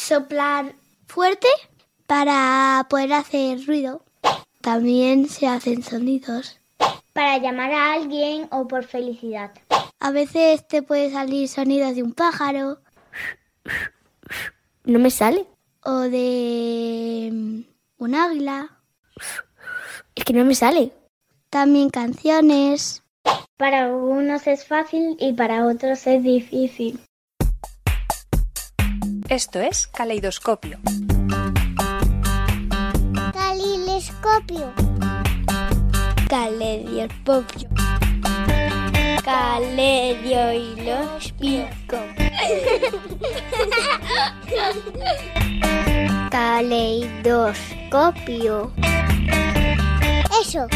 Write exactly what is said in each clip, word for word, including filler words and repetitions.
soplar fuerte para poder hacer ruido. También se hacen sonidos. Para llamar a alguien o por felicidad. A veces te puede salir sonidos de un pájaro. No me sale. O de un águila. Es que no me sale. También canciones. Para algunos es fácil y para otros es difícil. Esto es Caleidoscopio. Caleidoscopio. Caleidoscopio. Caleidoscopio. Caleidoscopio. Eso.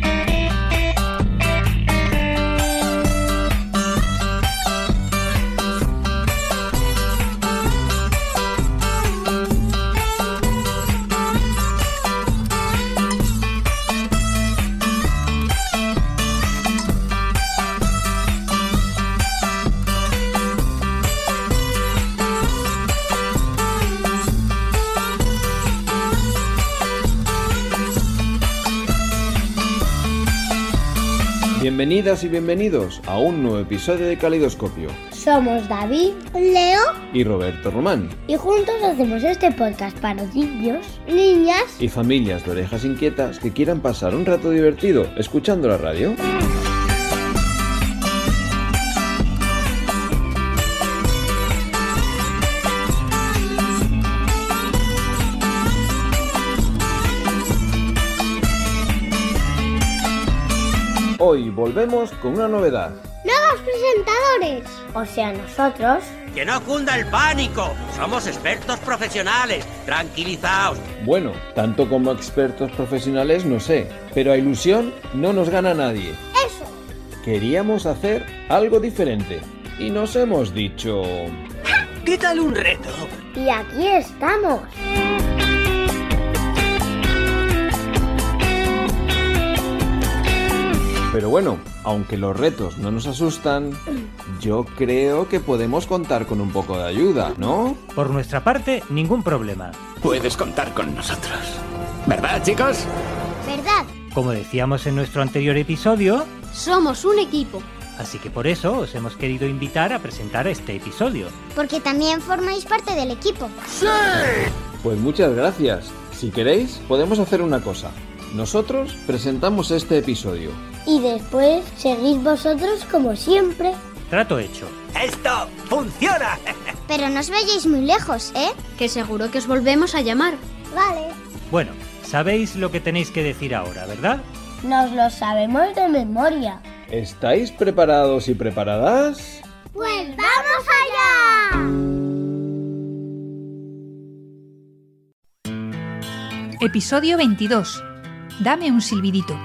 Bienvenidas y bienvenidos a un nuevo episodio de Caleidoscopio. Somos David, Leo y Roberto Román. Y juntos hacemos este podcast para niños, niñas y familias de orejas inquietas que quieran pasar un rato divertido escuchando la radio. Hoy volvemos con una novedad. ¡Nuevos presentadores! O sea, nosotros. ¡Que no cunda el pánico! Somos expertos profesionales. Tranquilizaos. Bueno, tanto como expertos profesionales no sé, pero a ilusión no nos gana nadie. ¡Eso! Queríamos hacer algo diferente y nos hemos dicho... ¿Qué tal un reto? Y aquí estamos. Pero bueno, aunque los retos no nos asustan, yo creo que podemos contar con un poco de ayuda, ¿no? Por nuestra parte, ningún problema. Puedes contar con nosotros. ¿Verdad, chicos? ¿Verdad? Como decíamos en nuestro anterior episodio, somos un equipo. Así que por eso os hemos querido invitar a presentar este episodio. Porque también formáis parte del equipo. ¡Sí! Pues muchas gracias. Si queréis, podemos hacer una cosa. Nosotros presentamos este episodio. Y después seguís vosotros como siempre. Trato hecho. ¡Esto funciona! Pero no os vayáis muy lejos, ¿eh? Que seguro que os volvemos a llamar. Vale. Bueno, sabéis lo que tenéis que decir ahora, ¿verdad? Nos lo sabemos de memoria. ¿Estáis preparados y preparadas? ¡Pues vamos allá! Episodio veintidós. Dame un silbidito.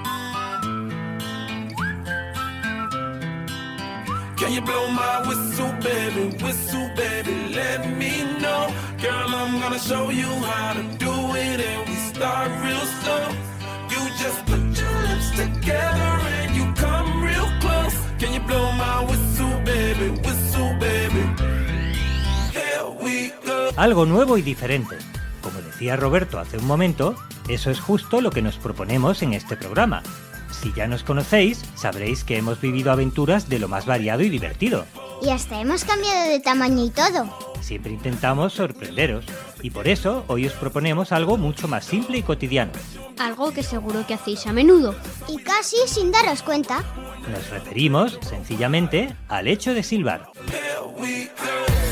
Can you blow my whistle, baby, whistle, baby, let me know. Girl, I'm gonna show you how to do it, and we start real slow. You just put your lips together and you come real close. Can you blow my whistle, baby, whistle, baby? Here we go. Algo nuevo y diferente. Como decía Roberto hace un momento, eso es justo lo que nos proponemos en este programa. Si ya nos conocéis, sabréis que hemos vivido aventuras de lo más variado y divertido. Y hasta hemos cambiado de tamaño y todo. Siempre intentamos sorprenderos. Y por eso hoy os proponemos algo mucho más simple y cotidiano. Algo que seguro que hacéis a menudo. Y casi sin daros cuenta. Nos referimos, sencillamente, al hecho de silbar. Here we go.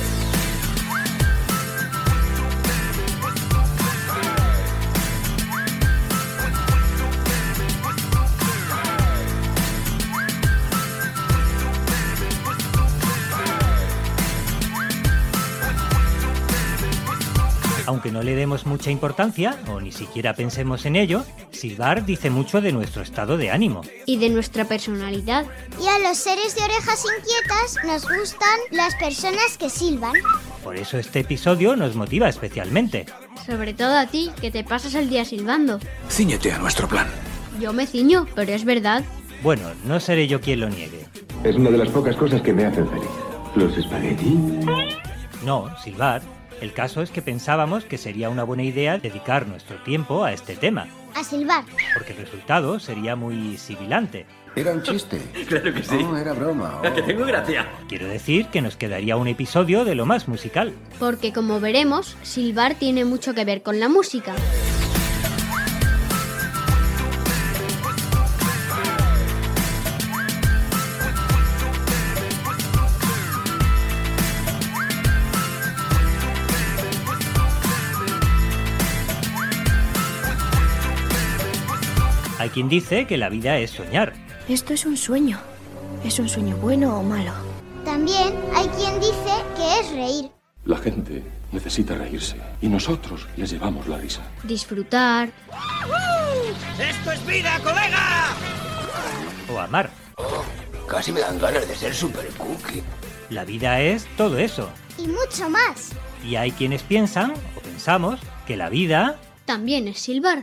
Aunque no le demos mucha importancia, o ni siquiera pensemos en ello, silbar dice mucho de nuestro estado de ánimo. Y de nuestra personalidad. Y a los seres de orejas inquietas nos gustan las personas que silban. Por eso este episodio nos motiva especialmente. Sobre todo a ti, que te pasas el día silbando. Cíñete a nuestro plan. Yo me ciño, pero es verdad. Bueno, no seré yo quien lo niegue. Es una de las pocas cosas que me hacen feliz. Los espaguetis. No, silbar. El caso es que pensábamos que sería una buena idea dedicar nuestro tiempo a este tema, A silbar. porque el resultado sería muy sibilante. Era un chiste. Claro que sí. No, era broma. Que tengo gracia. Quiero decir que nos quedaría un episodio de lo más musical. Porque como veremos, silbar tiene mucho que ver con la música. Hay quien dice que la vida es soñar. Esto es un sueño. ¿Es un sueño bueno o malo? También hay quien dice que es reír. La gente necesita reírse y nosotros les llevamos la risa. Disfrutar. ¡Esto es vida, colega! O amar. Casi me dan ganas de ser super cookie. La vida es todo eso. Y mucho más. Y hay quienes piensan, o pensamos, que la vida... También es silbar.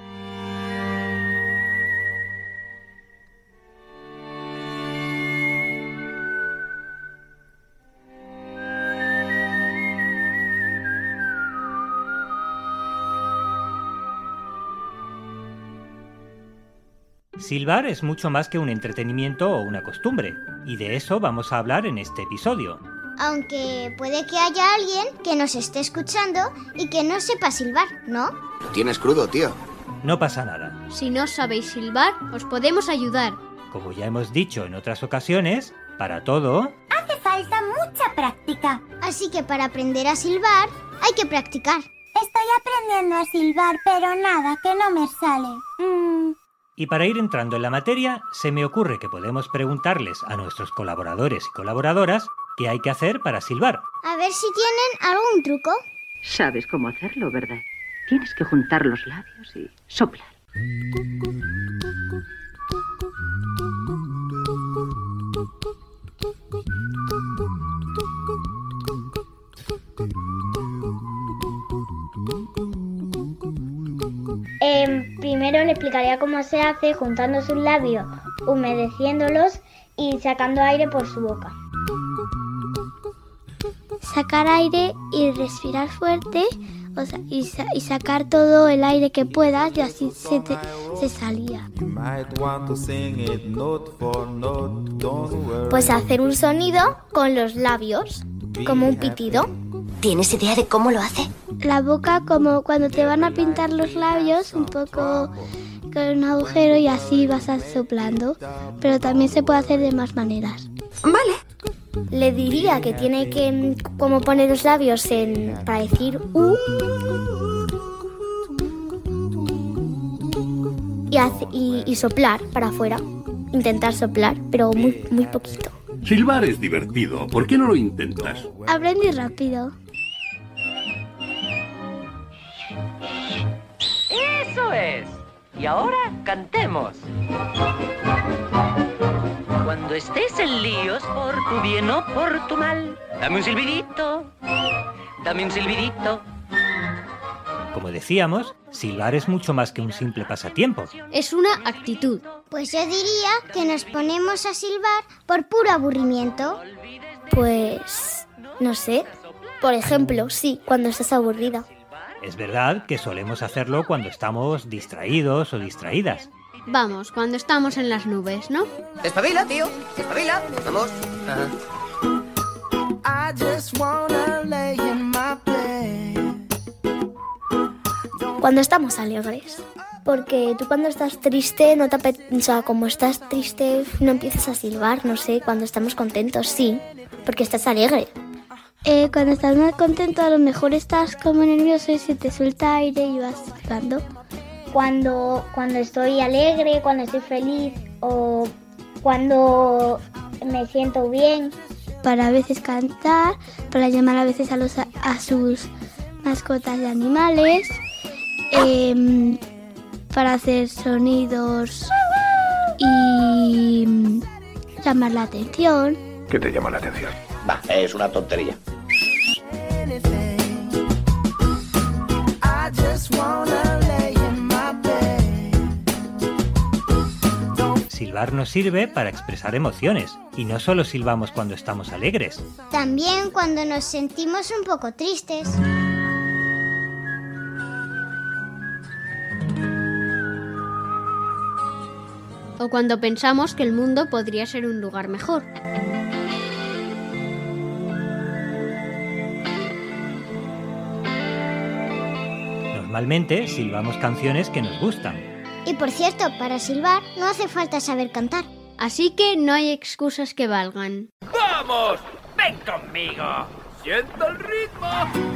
Silbar es mucho más que un entretenimiento o una costumbre, y de eso vamos a hablar en este episodio. Aunque puede que haya alguien que nos esté escuchando y que no sepa silbar, ¿no? Lo tienes crudo, tío. No pasa nada. Si no sabéis silbar, os podemos ayudar. Como ya hemos dicho en otras ocasiones, para todo... Hace falta mucha práctica. Así que para aprender a silbar hay que practicar. Estoy aprendiendo a silbar, pero nada, que no me sale. Mm. Y para ir entrando en la materia, se me ocurre que podemos preguntarles a nuestros colaboradores y colaboradoras qué hay que hacer para silbar. A ver si tienen algún truco. Sabes cómo hacerlo, ¿verdad? Tienes que juntar los labios y soplar. Eh, primero le explicaría cómo se hace juntando sus labios, humedeciéndolos y sacando aire por su boca. Sacar aire y respirar fuerte, o sea, y, sa- y sacar todo el aire que puedas y así se, te- se salía. Pues hacer un sonido con los labios, como un pitido. ¿Tienes idea de cómo lo hace? La boca como cuando te van a pintar los labios, un poco con un agujero y así vas a soplando, pero también se puede hacer de más maneras. Vale. Le diría que tiene que mm, como poner los labios en para decir U y, hace- y, y soplar para afuera. Intentar soplar, pero muy, muy poquito. Silbar es divertido. ¿Por qué no lo intentas? Aprendí rápido. ¡Eso es! Y ahora cantemos. Cuando estés en líos por tu bien o por tu mal, dame un silbidito, dame un silbidito. Como decíamos, silbar es mucho más que un simple pasatiempo. Es una actitud. Pues yo diría que nos ponemos a silbar por puro aburrimiento. Pues no sé. Por ejemplo, sí, cuando estás aburrida. Es verdad que solemos hacerlo cuando estamos distraídos o distraídas. Vamos, cuando estamos en las nubes, ¿no? Espabila, tío, espabila. Vamos. Ajá. Cuando estamos alegres. Porque tú cuando estás triste, no te apet- o sea, como estás triste, no empiezas a silbar, no sé, cuando estamos contentos, sí, porque estás alegre. Eh, cuando estás más contento a lo mejor estás como nervioso y se te suelta aire y vas soplando. Cuando, cuando estoy alegre, cuando estoy feliz o cuando me siento bien. Para a veces cantar, para llamar a veces a, los, a sus mascotas de animales, eh, para hacer sonidos y llamar la atención. ¿Qué te llama la atención? Va, es una tontería. silbar nos sirve para expresar emociones, y no solo silbamos cuando estamos alegres. También cuando nos sentimos un poco tristes. O cuando pensamos que el mundo podría ser un lugar mejor. Normalmente silbamos canciones que nos gustan. Y por cierto, para silbar no hace falta saber cantar. Así que no hay excusas que valgan. ¡Vamos! ¡Ven conmigo! ¡Siento el ritmo!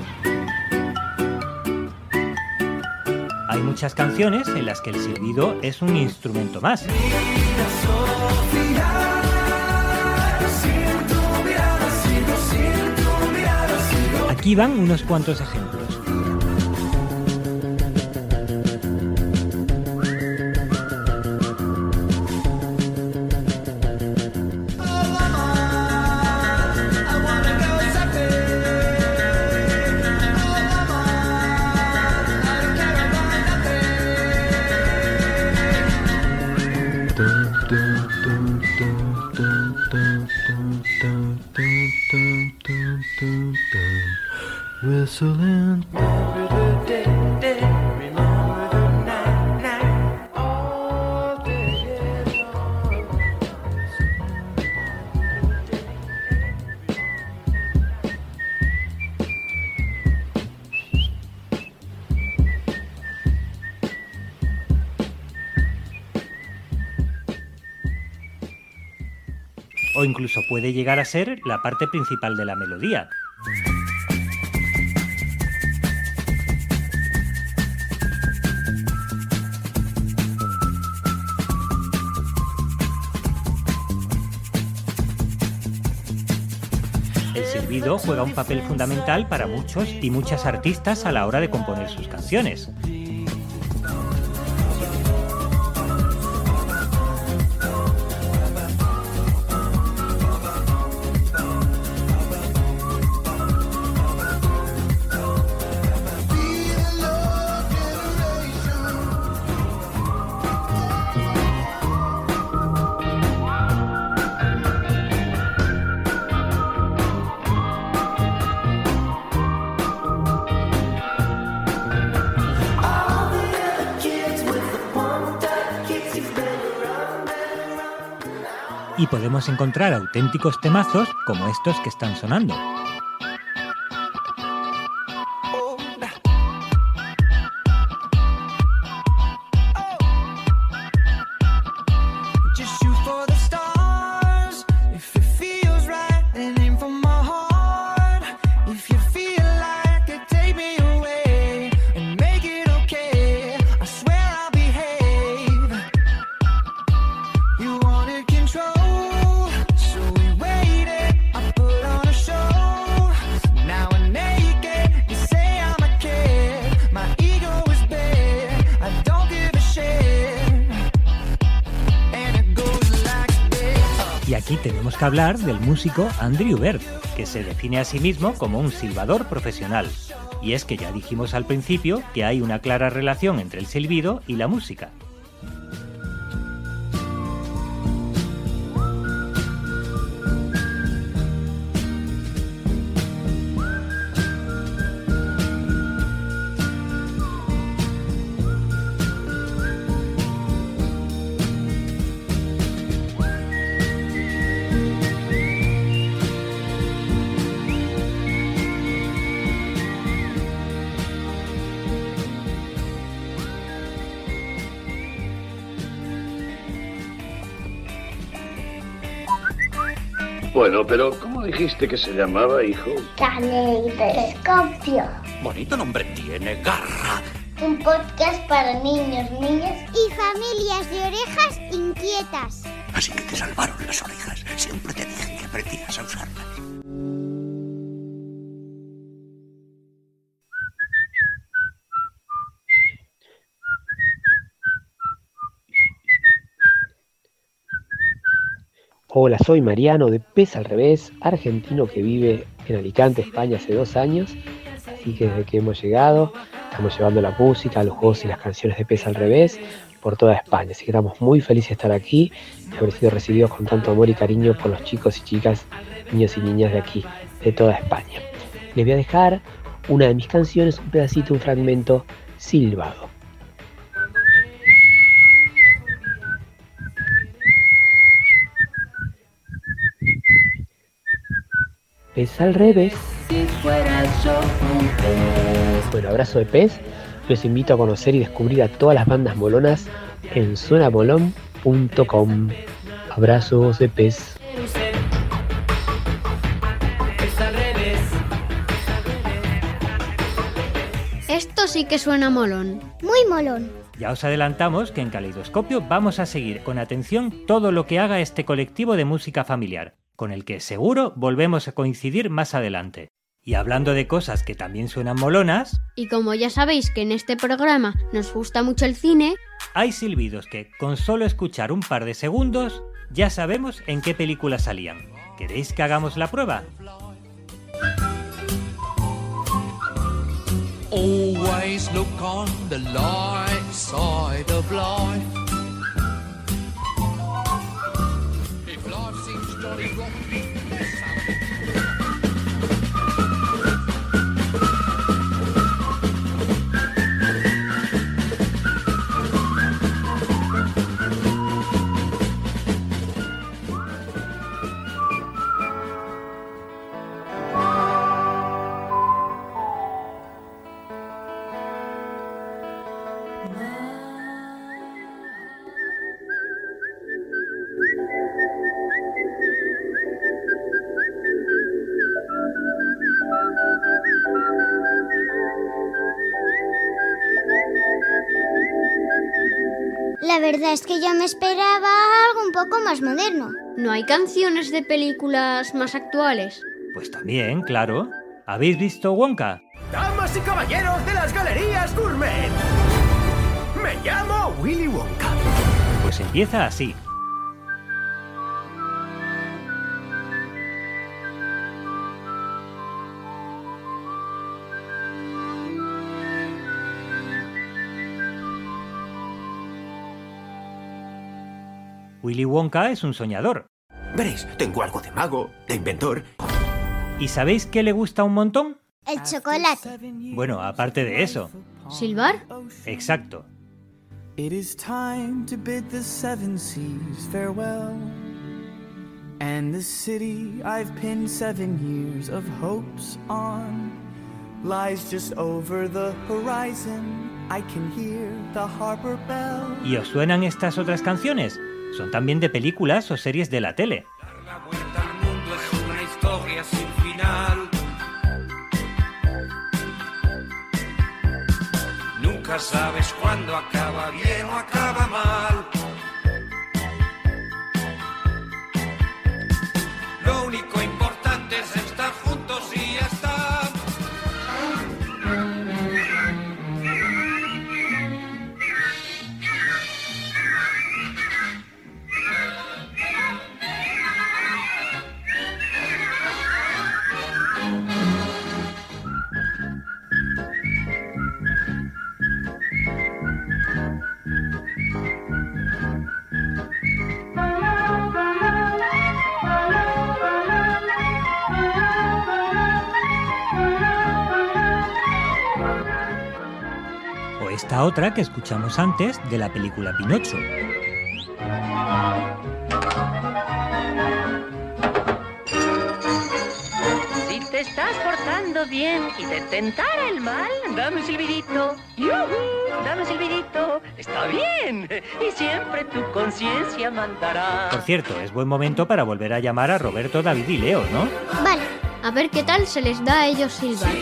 Hay muchas canciones en las que el silbido es un instrumento más. Aquí van unos cuantos ejemplos. O incluso puede llegar a ser la parte principal de la melodía. El silbido juega un papel fundamental para muchos y muchas artistas a la hora de componer sus canciones. Y podemos encontrar auténticos temazos como estos que están sonando. Y aquí tenemos que hablar del músico Andrew Bird, que se define a sí mismo como un silbador profesional. Y es que ya dijimos al principio que hay una clara relación entre el silbido y la música. Bueno, pero ¿cómo dijiste que se llamaba, hijo? Caleidoscopio. Bonito nombre tiene, Garra. Un podcast para niños, niñas y familias de orejas inquietas. Así que te salvaron las orejas. Siempre te dije que aprendieras a usarlas. Hola, soy Mariano de Pez al Revés, argentino que vive en Alicante, España hace dos años. Así que desde que hemos llegado, estamos llevando la música, los juegos y las canciones de Pez al Revés por toda España. Así que estamos muy felices de estar aquí y haber sido recibidos con tanto amor y cariño por los chicos y chicas, niños y niñas de aquí, de toda España. Les voy a dejar una de mis canciones, un pedacito, un fragmento silbado. Pez al revés. Si fuera yo un pez. Bueno, abrazo de pez. Los invito a conocer y descubrir a todas las bandas molonas en suena molón punto com. Abrazos de pez. Esto sí que suena molón. Muy molón. Ya os adelantamos que en Caleidoscopio vamos a seguir con atención todo lo que haga este colectivo de música familiar, con el que seguro volvemos a coincidir más adelante. Y hablando de cosas que también suenan molonas... Y como ya sabéis que en este programa nos gusta mucho el cine... Hay silbidos que, con solo escuchar un par de segundos, ya sabemos en qué película salían. ¿Queréis que hagamos la prueba? Always look on the light side of life. If life seems jolly rotten, La verdad es que yo me esperaba algo un poco más moderno. ¿No hay canciones de películas más actuales? Pues también, claro. ¿Habéis visto Wonka? Damas y caballeros de las galerías Gourmet. Me llamo Willy Wonka. Pues empieza así. Willy Wonka es un soñador. Veréis, tengo algo de mago, de inventor. ¿Y sabéis qué le gusta un montón? El chocolate. Bueno, aparte de eso. ¿Silbar? Exacto. It is time to bid the seven seas farewell. And the city I've pinned seven years of hopes on lies just over the horizon. I can hear the harbor bell. ¿Y os suenan estas otras canciones? Son también de películas o series de la tele. Dar la vuelta al mundo es una historia sin final. Nunca sabes cuándo acaba bien o acaba mal. Lo único importante es estar juntos y ya está. O esta otra que escuchamos antes de la película Pinocho. Si te estás portando bien y te tentara el mal, dame un silbidito. ¡Yujú! Dame un silbidito. Está bien. Y siempre tu conciencia mandará. Por cierto, es buen momento para volver a llamar a Roberto, David y Leo, ¿no? Vale, a ver qué tal se les da a ellos silbar.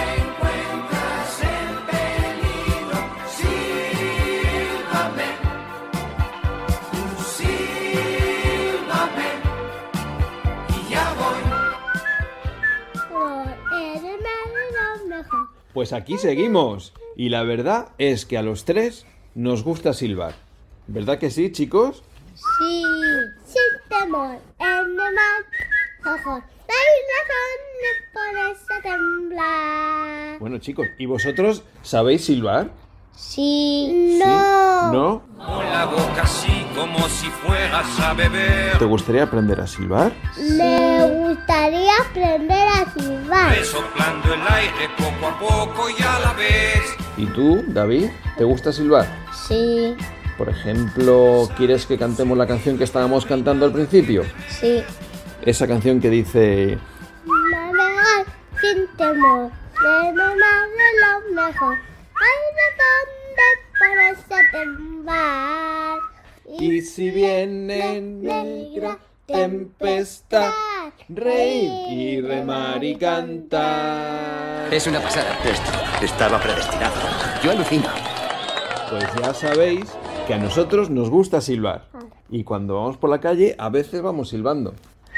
Pues aquí seguimos. Y la verdad es que a los tres nos gusta silbar. ¿Verdad que sí, chicos? Sí, sin temor, en el mar, ojos, hay razones por eso temblar. Bueno, chicos, ¿y vosotros sabéis silbar? Sí. No. ¿No? Con la boca así como si fueras a beber. ¿Te gustaría aprender a silbar? Me gustaría aprender a silbar. Resoplando el aire poco a poco y a la vez. ¿Y tú, David? ¿Te gusta silbar? Sí, Por ejemplo, ¿quieres que cantemos la canción que estábamos cantando al principio? sí. Esa canción que dice... Navegar sin temor, de lo más de lo mejor. Hay de donde para temblar. Y si viene negra tempestad, reír y remar y cantar. Es una pasada. Esto estaba predestinado. Yo alucino. Pues ya sabéis que a nosotros nos gusta silbar. Y cuando vamos por la calle, a veces vamos silbando.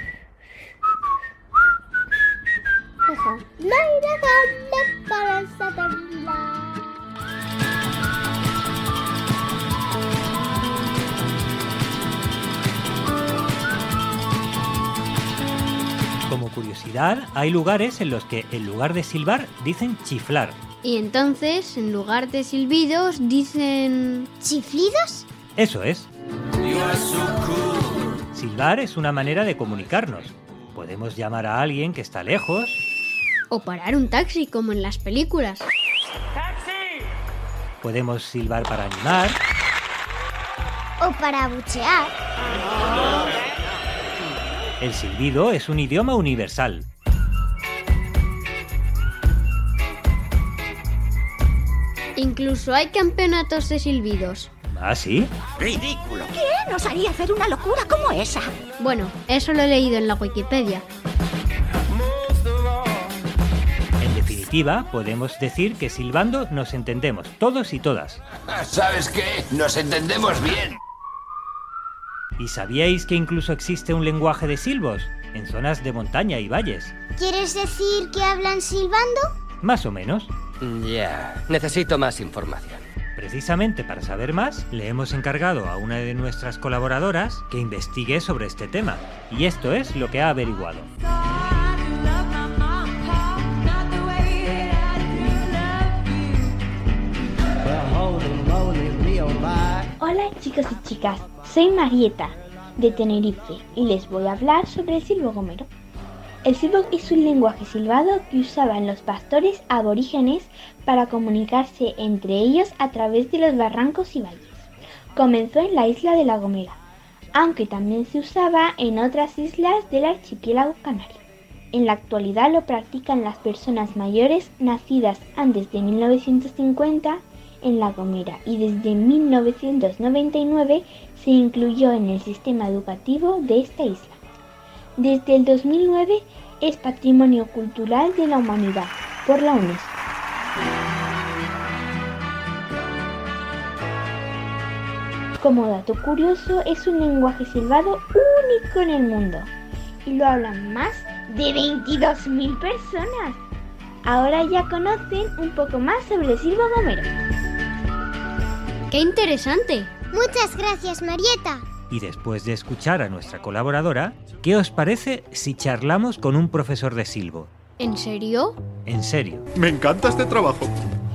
No hay de donde para temblar. Como curiosidad, hay lugares en los que en lugar de silbar dicen chiflar. Y entonces, en lugar de silbidos, dicen... ¿Chiflidos? Eso es. Silbar es una manera de comunicarnos. Podemos llamar a alguien que está lejos. O parar un taxi, como en las películas. Podemos silbar para animar. O para buchear. El silbido es un idioma universal. Incluso hay campeonatos de silbidos. ¿Ah, sí? ¡Ridículo! ¿Qué nos haría hacer una locura como esa? Bueno, eso lo he leído en la Wikipedia. En definitiva, podemos decir que silbando nos entendemos, todos y todas. ¿Sabes qué? Nos entendemos bien. ¿Y sabíais que incluso existe un lenguaje de silbos en zonas de montaña y valles? ¿Quieres decir que hablan silbando? Más o menos. Ya, necesito más información. Precisamente para saber más, le hemos encargado a una de nuestras colaboradoras que investigue sobre este tema. Y esto es lo que ha averiguado. Hola chicos y chicas, soy Marieta, de Tenerife, y les voy a hablar sobre el silbo gomero. El silbo es un lenguaje silbado que usaban los pastores aborígenes para comunicarse entre ellos a través de los barrancos y valles. Comenzó en la isla de La Gomera, aunque también se usaba en otras islas del archipiélago canario. En la actualidad lo practican las personas mayores nacidas antes de mil novecientos cincuenta en La Gomera y desde mil novecientos noventa y nueve se incluyó en el sistema educativo de esta isla. Desde el dos mil nueve es Patrimonio Cultural de la Humanidad por la UNESCO. Como dato curioso, es un lenguaje silbado único en el mundo y lo hablan más de veintidós mil personas. Ahora ya conocen un poco más sobre el silbo gomero. ¡Qué interesante! Muchas gracias, Marieta. Y después de escuchar a nuestra colaboradora, ¿qué os parece si charlamos con un profesor de silbo? ¿En serio? En serio. Me encanta este trabajo.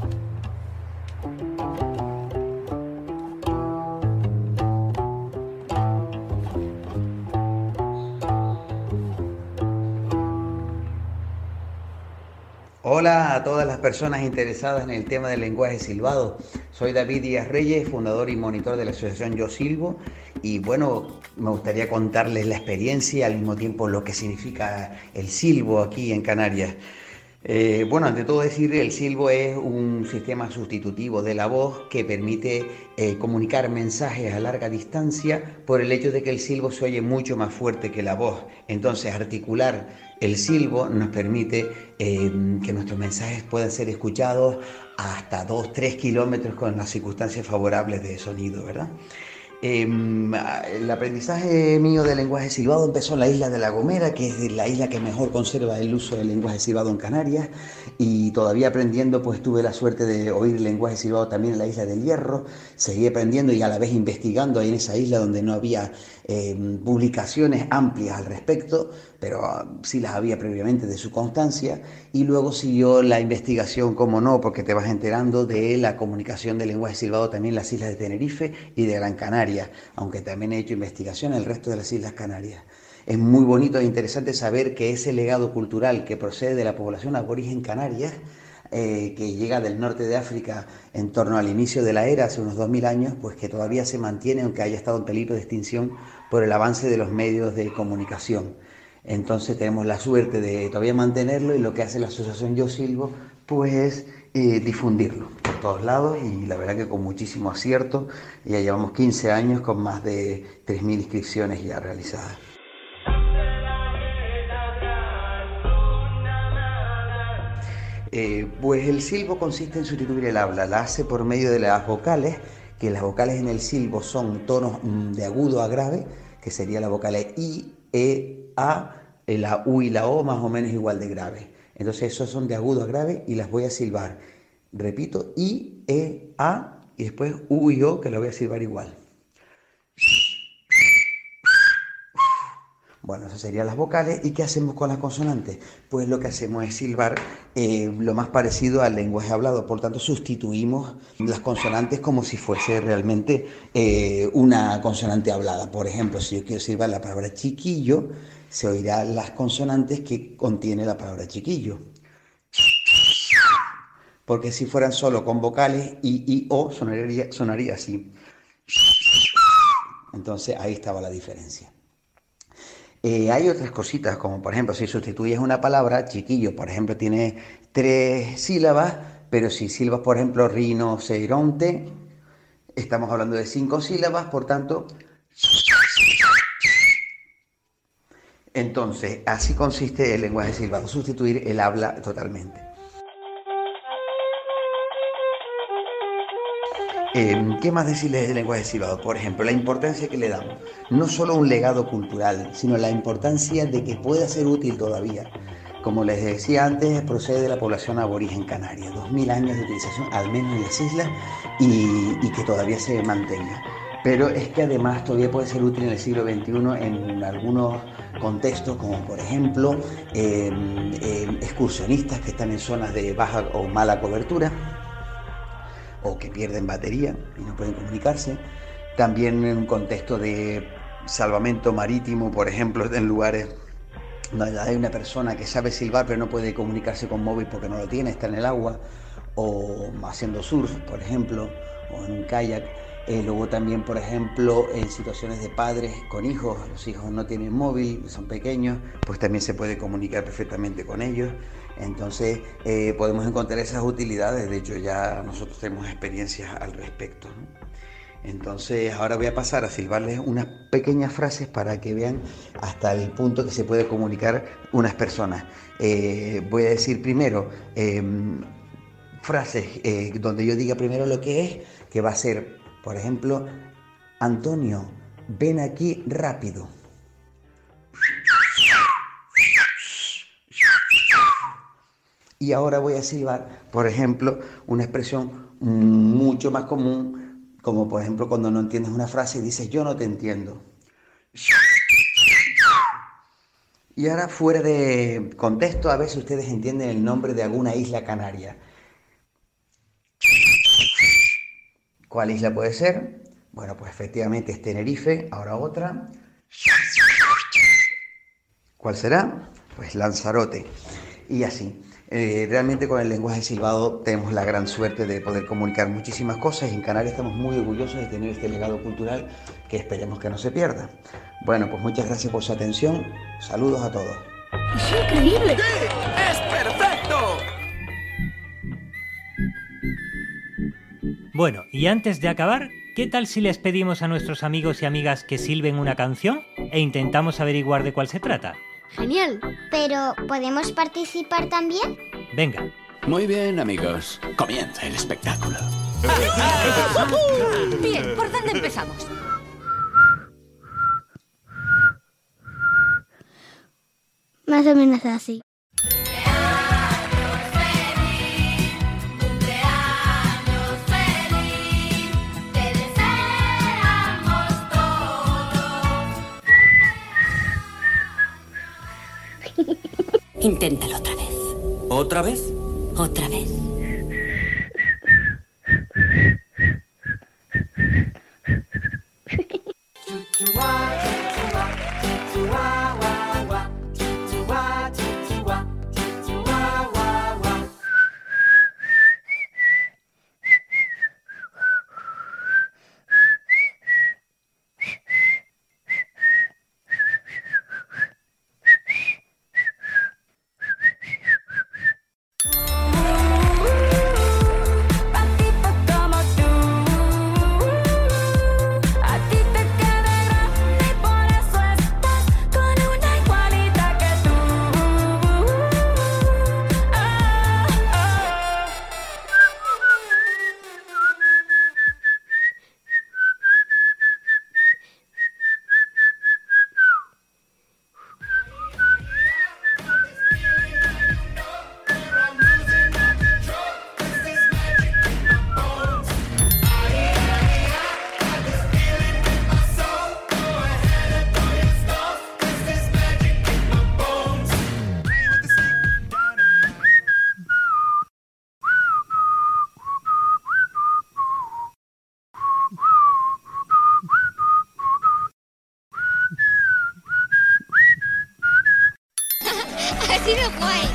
Hola a todas las personas interesadas en el tema del lenguaje silbado. Soy David Díaz Reyes, fundador y monitor de la asociación Yo Silbo. Y bueno, me gustaría contarles la experiencia y al mismo tiempo lo que significa el silbo aquí en Canarias. Eh, bueno, ante todo decir, el silbo es un sistema sustitutivo de la voz que permite eh, comunicar mensajes a larga distancia por el hecho de que el silbo se oye mucho más fuerte que la voz. Entonces, articular el silbo nos permite eh, que nuestros mensajes puedan ser escuchados hasta dos a tres kilómetros con las circunstancias favorables de sonido, ¿verdad? Eh, el aprendizaje mío del lenguaje silbado empezó en la isla de La Gomera, que es la isla que mejor conserva el uso del lenguaje silbado en Canarias, y todavía aprendiendo, pues tuve la suerte de oír el lenguaje silbado también en la isla del Hierro. Seguí aprendiendo y a la vez investigando ahí en esa isla donde no había eh, publicaciones amplias al respecto, pero uh, sí las había previamente de su constancia, y luego siguió la investigación, como no, porque te vas enterando de la comunicación del lenguaje silbado también en las islas de Tenerife y de Gran Canaria, aunque también he hecho investigación en el resto de las Islas Canarias. Es muy bonito e interesante saber que ese legado cultural que procede de la población aborigen canarias, eh, que llega del norte de África en torno al inicio de la era, hace unos dos mil años, pues que todavía se mantiene, aunque haya estado en peligro de extinción por el avance de los medios de comunicación. Entonces tenemos la suerte de todavía mantenerlo, y lo que hace la Asociación Yo Silbo pues es eh, difundirlo por todos lados, y la verdad que con muchísimo acierto. Ya llevamos quince años con más de tres mil inscripciones ya realizadas. Eh, pues el silbo consiste en sustituir el habla, la hace por medio de las vocales, que las vocales en el silbo son tonos de agudo a grave, que sería la vocal I, E, A, la U y la O más o menos igual de grave. Entonces esos son de agudo a grave y las voy a silbar. Repito, I, E, A y después U y O, que lo voy a silbar igual. Bueno, esas serían las vocales. ¿Y qué hacemos con las consonantes? Pues lo que hacemos es silbar eh, lo más parecido al lenguaje hablado. Por tanto, sustituimos las consonantes como si fuese realmente eh, una consonante hablada. Por ejemplo, si yo quiero silbar la palabra chiquillo, se oirán las consonantes que contiene la palabra chiquillo. Porque si fueran solo con vocales, I, I, O, sonaría, sonaría así. Entonces, ahí estaba la diferencia. Eh, hay otras cositas, como por ejemplo, si sustituyes una palabra, chiquillo, por ejemplo, tiene tres sílabas, pero si silbas, por ejemplo, rinoceronte, estamos hablando de cinco sílabas, por tanto... Entonces, así consiste el lenguaje silbado, sustituir el habla totalmente. Eh, ¿Qué más decirles del lenguaje silbado? Por ejemplo, la importancia que le damos. No solo un legado cultural, sino la importancia de que pueda ser útil todavía. Como les decía antes, procede de la población aborigen canaria. Dos mil años de utilización, al menos en las islas, y, y que todavía se mantenga. Pero es que además todavía puede ser útil en el siglo veintiuno en algunos contextos, como por ejemplo eh, eh, excursionistas que están en zonas de baja o mala cobertura, o que pierden batería y no pueden comunicarse. También en un contexto de salvamento marítimo, por ejemplo, en lugares donde hay una persona que sabe silbar pero no puede comunicarse con móvil porque no lo tiene, está en el agua, o haciendo surf, por ejemplo, o en un kayak. Eh, luego también, por ejemplo, en situaciones de padres con hijos, los hijos no tienen móvil, son pequeños, pues también se puede comunicar perfectamente con ellos. Entonces eh, podemos encontrar esas utilidades. De hecho, ya nosotros tenemos experiencias al respecto, ¿no? Entonces ahora voy a pasar a silbarles unas pequeñas frases para que vean hasta el punto que se puede comunicar unas personas. Eh, voy a decir primero eh, frases eh, donde yo diga primero lo que es, que va a ser, por ejemplo, Antonio, ven aquí rápido. Y ahora voy a silbar, por ejemplo, una expresión mucho más común, como por ejemplo cuando no entiendes una frase y dices yo no te entiendo. Y ahora, fuera de contexto, a veces ustedes entienden el nombre de alguna isla canaria. ¿Cuál isla puede ser? Bueno, pues efectivamente es Tenerife. Ahora otra. ¿Cuál será? Pues Lanzarote. Y así. Eh, realmente con el lenguaje silbado tenemos la gran suerte de poder comunicar muchísimas cosas, y en Canarias estamos muy orgullosos de tener este legado cultural que esperemos que no se pierda. Bueno, pues muchas gracias por su atención. Saludos a todos. ¡Es increíble! ¡Sí! ¡Es perfecto! Bueno, y antes de acabar, ¿qué tal si les pedimos a nuestros amigos y amigas que silben una canción e intentamos averiguar de cuál se trata? Genial. Pero, ¿podemos participar también? Venga. Muy bien, amigos. Comienza el espectáculo. Bien, ¿por dónde empezamos? Más o menos así. Inténtalo otra vez. ¿Otra vez? Otra vez. Ha sido guay.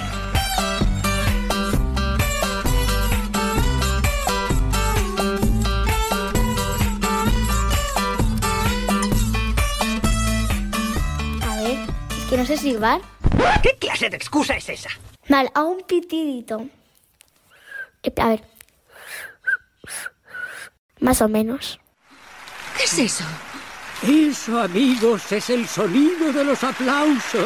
A ver, es que no sé silbar. ¿Qué clase de excusa es esa? Vale, hago un pitidito. Eh, A ver. Más o menos. ¿Qué es eso? Eso, amigos, es el sonido de los aplausos.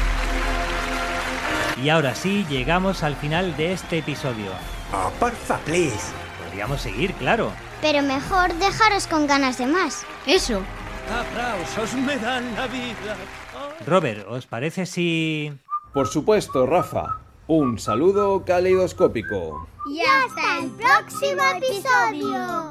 Y ahora sí, llegamos al final de este episodio. Oh, porfa, please. Podríamos seguir, claro. Pero mejor dejaros con ganas de más. Eso. Aplausos me dan la vida. Robert, ¿os parece si...? Por supuesto, Rafa. Un saludo caleidoscópico. Y hasta el próximo episodio.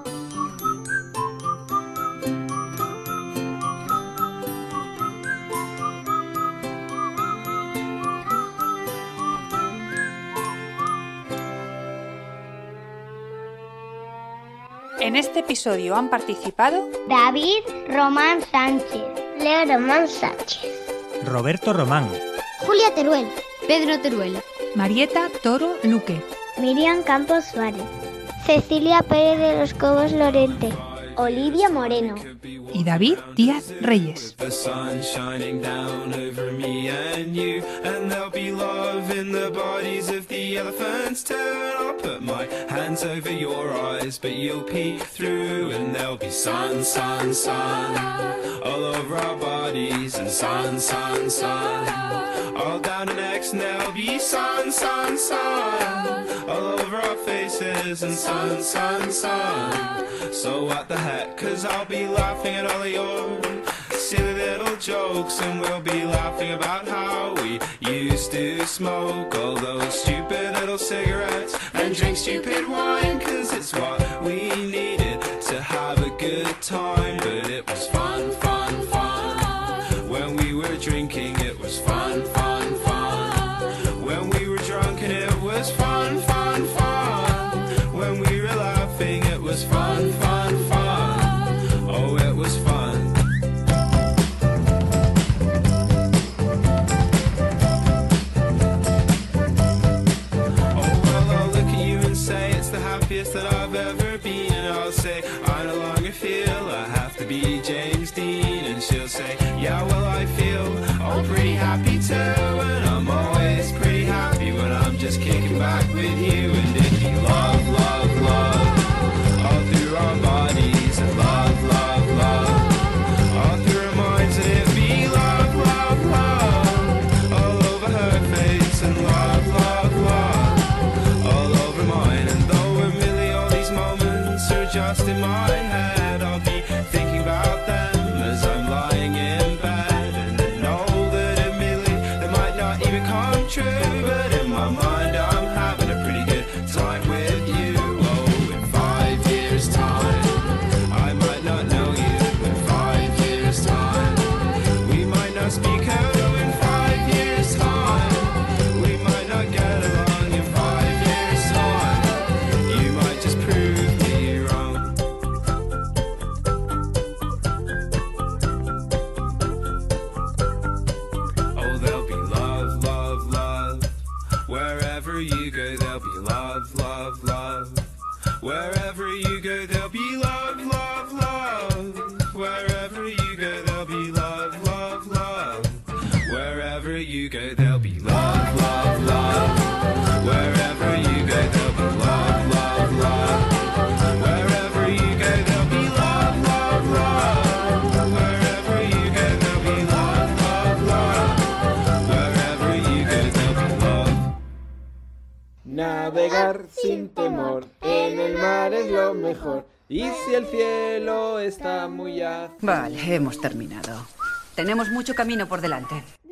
En este episodio han participado David Román Sánchez, Leo Román Sánchez, Roberto Román, Julia Teruel, Pedro Teruel, Marieta Toro Luque, Miriam Campos Suárez, Cecilia Pérez de los Cobos Lorente, Olivia Moreno y David Díaz Reyes. The sun shining down over me and you, and there'll be love in the bodies of the elephants too. And I'll put my hands over your eyes, but you'll peek through, and there'll be sun, sun, sun all over our bodies, and sun, sun, sun all down our necks, and there'll be sun, sun, sun all over our faces, and sun, sun, sun. So what the heck, 'cause I'll be laughing at all of your silly little jokes, and we'll be laughing about how we used to smoke all those stupid little cigarettes and drink stupid wine, 'cause it's what we needed to have a good time. But it was fun, fun, fun when we were drinking. It was fun, fun, fun when we were drunk, and it was fun, fun, fun when we were laughing. It was fun, fun, fun. Oh, it was fun. Oh, well, I'll look at you and say it's the happiest that I've ever been, and I'll say I no longer feel I have to be James Dean, and she'll say, yeah, well, I feel oh pretty happy too, and I'm always pretty happy when I'm just kicking back with you. And if you love, love, love all through our bodies, and love, love, love all through our minds, and it'd be love, love, love all over her face, and love, love, love all over mine. And though admittedly all these moments are just in my head, I'll be thinking about them as I'm lying in bed, and I know that admittedly they might not even Wherever you go, there'll be love, love, love. Wherever you go, there'll be love, love, love. Wherever you go, there'll be love, love, love. Wherever you go, there'll be love, love, love. Wherever you go, there'll be love, love, love. Wherever you go, there'll be love, love, love. Wherever you go, there'll be love. Navegar sin temor en el mar es lo mejor. Y si el cielo está muy azul... Vale, hemos terminado. Tenemos mucho camino por delante.